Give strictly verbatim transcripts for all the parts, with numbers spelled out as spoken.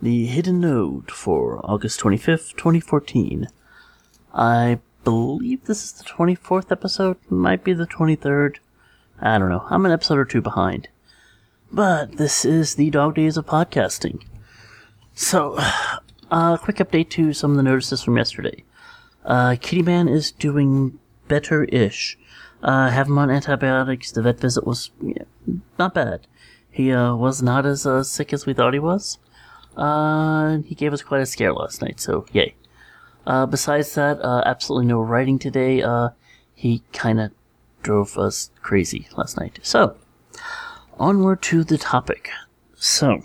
the hidden node for August twenty-fifth, twenty fourteen. I believe this is the twenty-fourth episode, might be the twenty-third. I don't know, I'm an episode or two behind. But this is the dog days of podcasting. So, a uh, quick update to some of the notices from yesterday. Uh, Kitty Man is doing better-ish. Uh, have him on antibiotics. The vet visit was yeah, not bad. He uh, was not as uh, sick as we thought he was. Uh, he gave us quite a scare last night, so yay. Uh, besides that, uh, absolutely no writing today. Uh, he kind of drove us crazy last night. So, onward to the topic. So,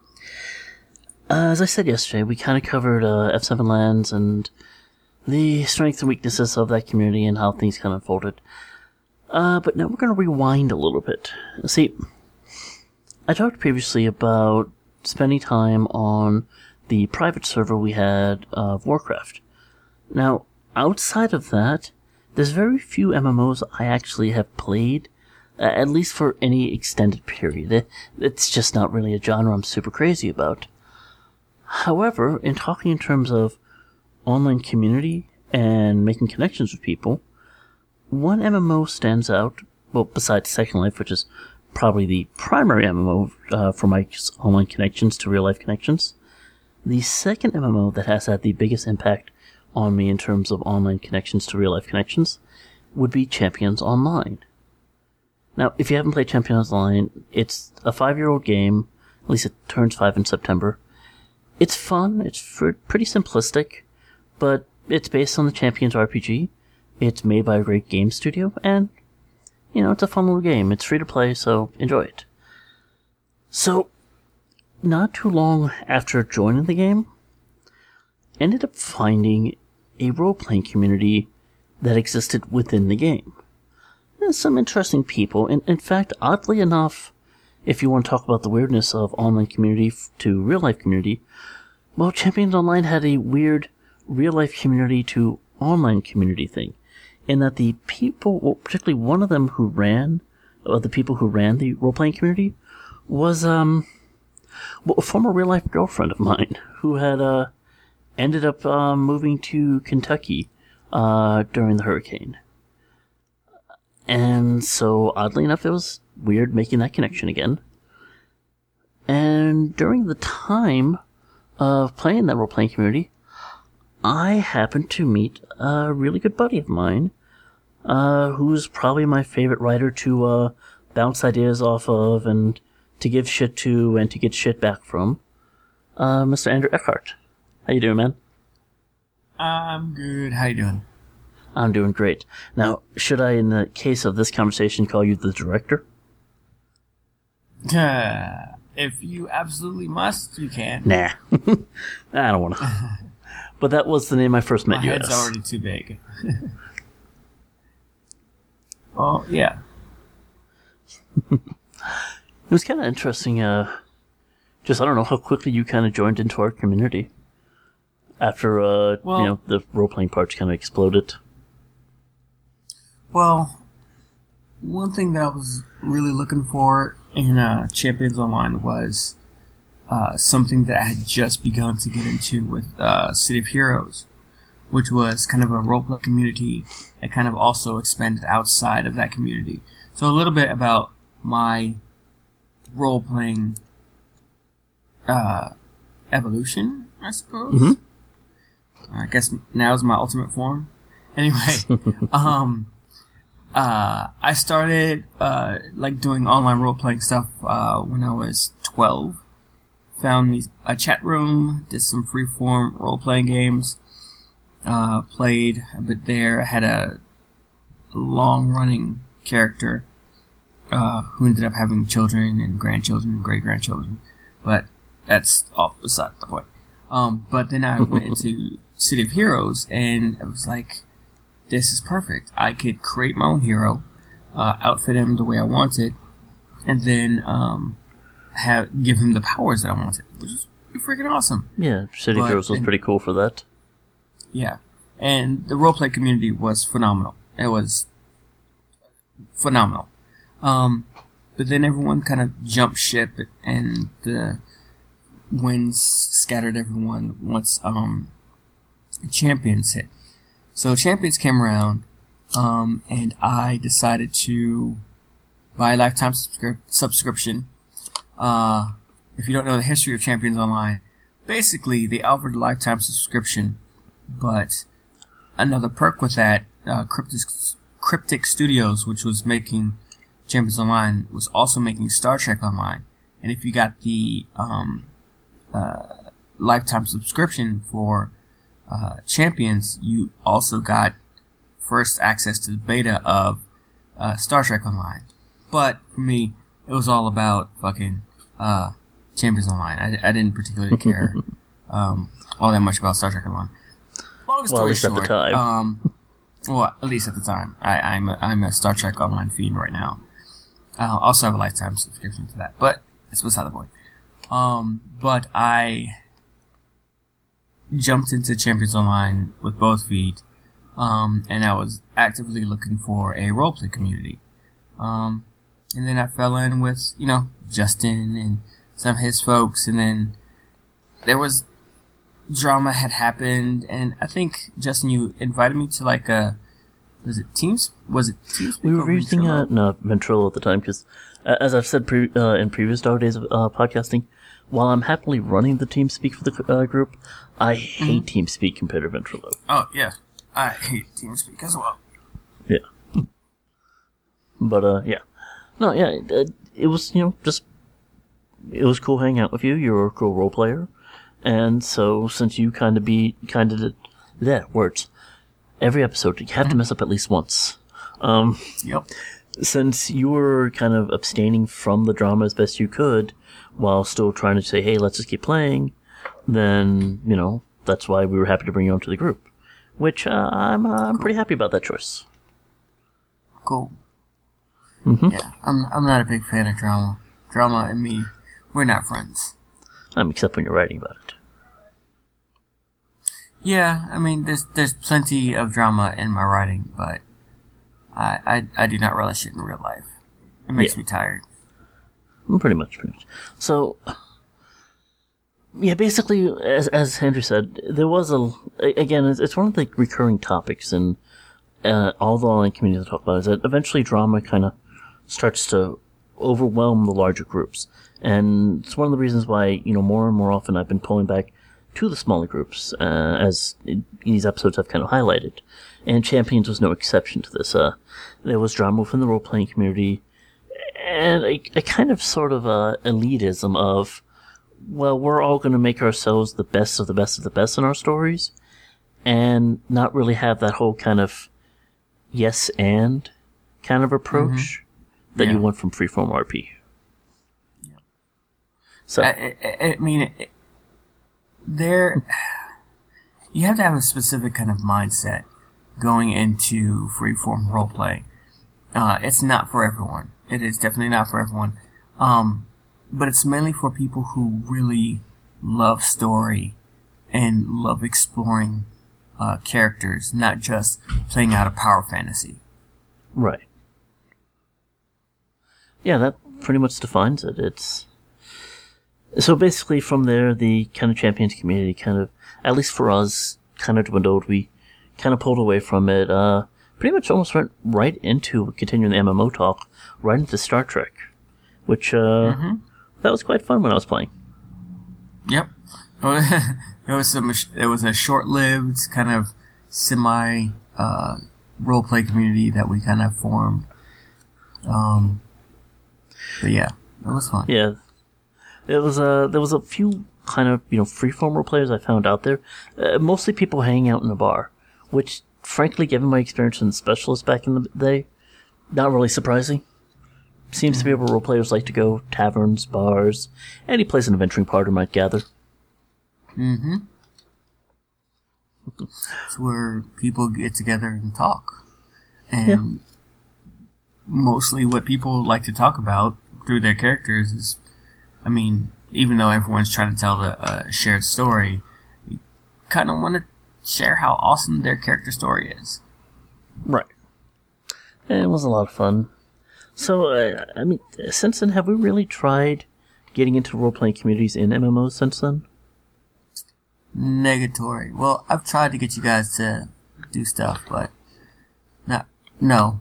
uh, as I said yesterday, we kind of covered uh, F seven Lands and the strengths and weaknesses of that community and how things kind of unfolded. Uh, but now we're going to rewind a little bit. See, I talked previously about spending time on the private server we had of Warcraft. Now, outside of that, there's very few M M Os I actually have played, uh, at least for any extended period. It, it's just not really a genre I'm super crazy about. However, in talking in terms of online community and making connections with people, one M M O stands out, well, besides Second Life, which is probably the primary M M O uh, for my online connections to real-life connections. The second M M O that has had the biggest impact on me in terms of online connections to real-life connections would be Champions Online. Now, if you haven't played Champions Online, it's a five-year-old game, at least it turns five in September. It's fun, it's pretty simplistic, but it's based on the Champions R P G. It's made by a great game studio, and, you know, it's a fun little game. It's free to play, so enjoy it. So, not too long after joining the game, ended up finding a role-playing community that existed within the game. There's some interesting people, and in fact, oddly enough, if you want to talk about the weirdness of online community to real-life community, well, Champions Online had a weird real-life community to online community thing, in that the people, well, particularly one of them who ran, or the people who ran the role-playing community, was, um, well, a former real-life girlfriend of mine, who had, uh, ended up, uh, moving to Kentucky, uh, during the hurricane. And so, oddly enough, it was weird making that connection again. And during the time of playing that role-playing community, I happened to meet a really good buddy of mine, uh, who's probably my favorite writer to, uh, bounce ideas off of and to give shit to and to get shit back from, uh, Mister Andrew Eckhart. How you doing, man? I'm good. How you doing? I'm doing great. Now, should I, in the case of this conversation, call you the director? Uh, if you absolutely must, you can. Nah. I don't want to. But that was the name I first met My you head's as. already too big. Well, yeah. It was kind of interesting, uh, just, I don't know, how quickly you kind of joined into our community. After, uh, well, you know, the role-playing parts kind of exploded. Well, one thing that I was really looking for in uh, Champions Online was uh, something that I had just begun to get into with uh, City of Heroes, which was kind of a role-play community that kind of also expanded outside of that community. So a little bit about my role-playing uh, evolution, I suppose. Mm-hmm. I guess now is my ultimate form. Anyway, um, uh, I started uh, like doing online role-playing stuff uh, when I was twelve. Found me a chat room, did some free-form role-playing games. Uh, played a bit there. I had a long-running character uh, who ended up having children and grandchildren and great-grandchildren, but that's off beside the point. Um, but then I went into City of Heroes, and it was like, this is perfect. I could create my own hero, uh, outfit him the way I wanted, and then um, have give him the powers that I wanted, which is freaking awesome. Yeah, City of But- Heroes was and- pretty cool for that. Yeah, and the roleplay community was phenomenal. It was phenomenal. Um, but then everyone kind of jumped ship, and the wins scattered everyone once um, Champions hit. So Champions came around, um, and I decided to buy a lifetime subscri- subscription. Uh, if you don't know the history of Champions Online, basically they offered a lifetime subscription, but another perk with that, uh, Cryptic, Cryptic Studios, which was making Champions Online, was also making Star Trek Online. And if you got the um, uh, lifetime subscription for uh, Champions, you also got first access to the beta of uh, Star Trek Online. But for me, it was all about fucking uh, Champions Online. I, I didn't particularly care um, all that much about Star Trek Online. Long story well, at least short, at the time. Um, well, at least at the time. I, I'm, a, I'm a Star Trek Online fiend right now. I also have a lifetime subscription to that, but it's beside the point. Um, but I jumped into Champions Online with both feet, um, and I was actively looking for a roleplay community. Um, and then I fell in with, you know, Justin and some of his folks, and then there was drama had happened, and I think, Justin, you invited me to like a, was it Teams? Was it TeamSpeak? We were using uh, no, Ventrilo at the time, because uh, as I've said pre- uh, in previous dog days of uh, podcasting, while I'm happily running the TeamSpeak for the uh, group, I hate mm-hmm. TeamSpeak compared to Ventrilo. Oh, yeah. I hate TeamSpeak as well. Yeah. But, uh, yeah. No, yeah, it, it was, you know, just, it was cool hanging out with you. You're a cool role player. And so, since you kind of be, kind of did, yeah, words. Every episode, you have to mess up at least once. Um, yep. Since you were kind of abstaining from the drama as best you could, while still trying to say, hey, let's just keep playing, then, you know, that's why we were happy to bring you onto the group. Which, uh, I'm, uh, I'm cool. pretty happy about that choice. Cool. Mm-hmm. Yeah, I'm, I'm not a big fan of drama. Drama and me, we're not friends. Um, except when you're writing about it. Yeah, I mean, there's there's plenty of drama in my writing, but I I, I do not relish it in real life. It makes yeah. me tired. Pretty much, pretty much. So, yeah, basically, as as Andrew said, there was a again, it's, it's one of the recurring topics in uh, all the online communities I talk about is that eventually drama kind of starts to overwhelm the larger groups, and it's one of the reasons why, you know, more and more often I've been pulling back to the smaller groups, uh, as in these episodes I've kind of highlighted. And Champions was no exception to this. Uh, there was drama within the role-playing community, and a, a kind of sort of uh, elitism of, well, we're all going to make ourselves the best of the best of the best in our stories, and not really have that whole kind of yes and kind of approach mm-hmm. that yeah. you want from Freeform R P. Yeah. So, I, I, I mean... It, There, you have to have a specific kind of mindset going into freeform roleplay. Uh, it's not for everyone. It is definitely not for everyone. Um, but it's mainly for people who really love story and love exploring uh, characters, not just playing out a power fantasy. Right. Yeah, that pretty much defines it. It's So basically from there, the kind of Champions community kind of, at least for us, kind of dwindled. We kind of pulled away from it, uh, pretty much almost went right into continuing the M M O talk, right into Star Trek, which, uh, mm-hmm. that was quite fun when I was playing. Yep. It was some, it was a short-lived kind of semi, uh, roleplay community that we kind of formed. Um, but yeah, it was fun. Yeah. It was uh, there was a few kind of, you know, freeform role players I found out there. Uh, mostly people hanging out in a bar, which, frankly, given my experience in Specialist back in the day, not really surprising. Seems mm-hmm. to be where role players like to go: taverns, bars, any place an adventuring party might gather. Mm-hmm. It's where people get together and talk, and yeah. mostly what people like to talk about through their characters is, I mean, even though everyone's trying to tell the uh, shared story, you kind of want to share how awesome their character story is. Right. And it was a lot of fun. So, uh, I mean, since then, have we really tried getting into role-playing communities in M M Os since then? Negatory. Well, I've tried to get you guys to do stuff, but not, no.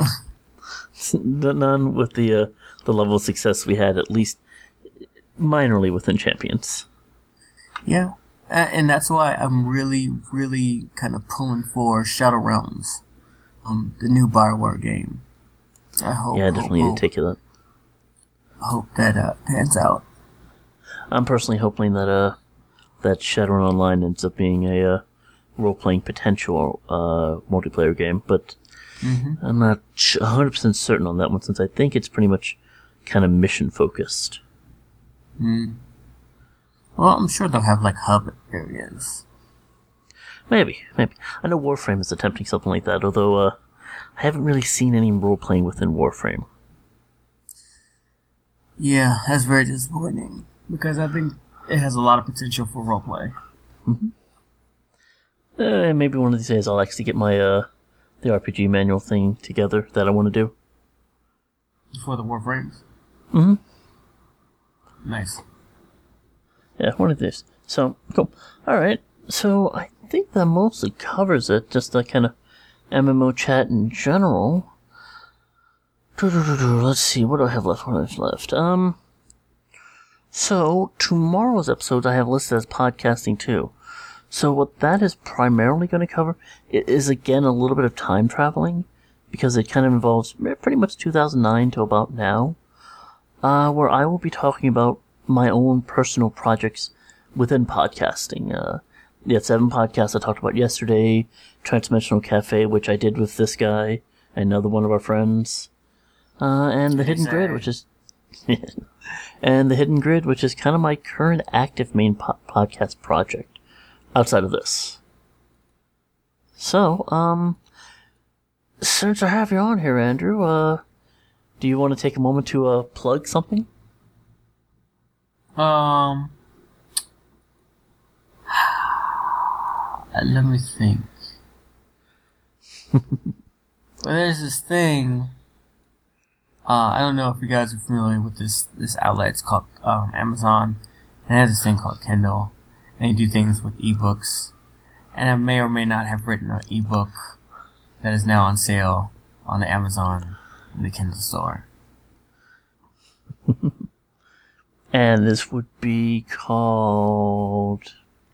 None with the uh, the level of success we had, at least minorly within Champions. Yeah, and that's why I'm really, really kind of pulling for Shadow Realms, um, the new Bioware game. I hope. Yeah, I definitely hope, need to take you that. Hope that uh, pans out. I'm personally hoping that uh that Shadowrun Online ends up being a uh, role-playing potential uh, multiplayer game, but mm-hmm. I'm not one hundred percent certain on that one, since I think it's pretty much kind of mission-focused. Mm. Well, I'm sure they'll have, like, hub areas. Maybe, maybe. I know Warframe is attempting something like that, although uh, I haven't really seen any role-playing within Warframe. Yeah, that's very disappointing, because I think it has a lot of potential for roleplay. Mm-hmm. Uh, maybe one of these days I'll actually get my uh, the R P G manual thing together that I want to do. For the Warframes? Mm-hmm. Nice. Yeah, one of these. So, cool. Alright, so I think that mostly covers it, just the kind of M M O chat in general. Let's see, what do I have left? What do I have left? Um... So, tomorrow's episode I have listed as podcasting too. So what that is primarily going to cover is, again, a little bit of time traveling, because it kind of involves pretty much two thousand nine to about now, uh, where I will be talking about my own personal projects within podcasting. Uh, the seven podcasts I talked about yesterday, Transdimensional Cafe, which I did with this guy, another one of our friends, uh, and The Hidden Grid, which is... and The Hidden Grid, which is kind of my current active main po- podcast project outside of this. So, um, since I have you on here, Andrew, uh, do you want to take a moment to uh, plug something? Um, let me think. Well, there's this thing. Uh, I don't know if you guys are familiar with this this outlet. It's called um, Amazon, and it has this thing called Kindle, and they do things with ebooks. And I may or may not have written an ebook that is now on sale on the Amazon and the Kindle store. And this would be called...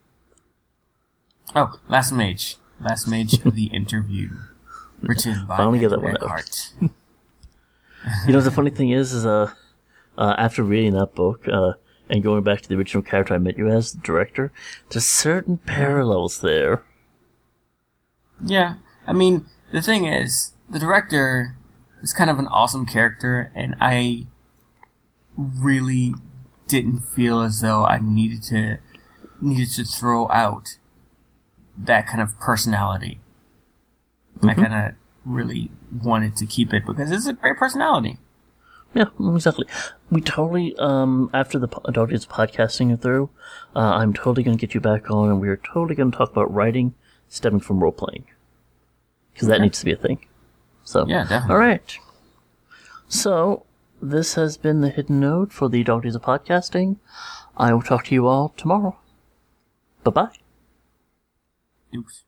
Oh, Last Mage. Last Mage of the Interview. Written by Finally get that one Eckhart. You know, the funny thing is, is uh, uh, after reading that book, uh, and going back to the original character I met you as, the director, there's certain parallels there. Yeah, I mean, the thing is, the director is kind of an awesome character, and I really didn't feel as though I needed to needed to throw out that kind of personality. Mm-hmm. I kind of really wanted to keep it because it's a great personality. Yeah, exactly. We totally, um, after the Adult Days podcasting it through, uh, I'm totally going to get you back on, and we're totally going to talk about writing stemming from role-playing. Because okay. That needs to be a thing. So, yeah, definitely. Alright. So, this has been the Hidden Node for the Adult Days of Podcasting. I will talk to you all tomorrow. Bye-bye. Deuce.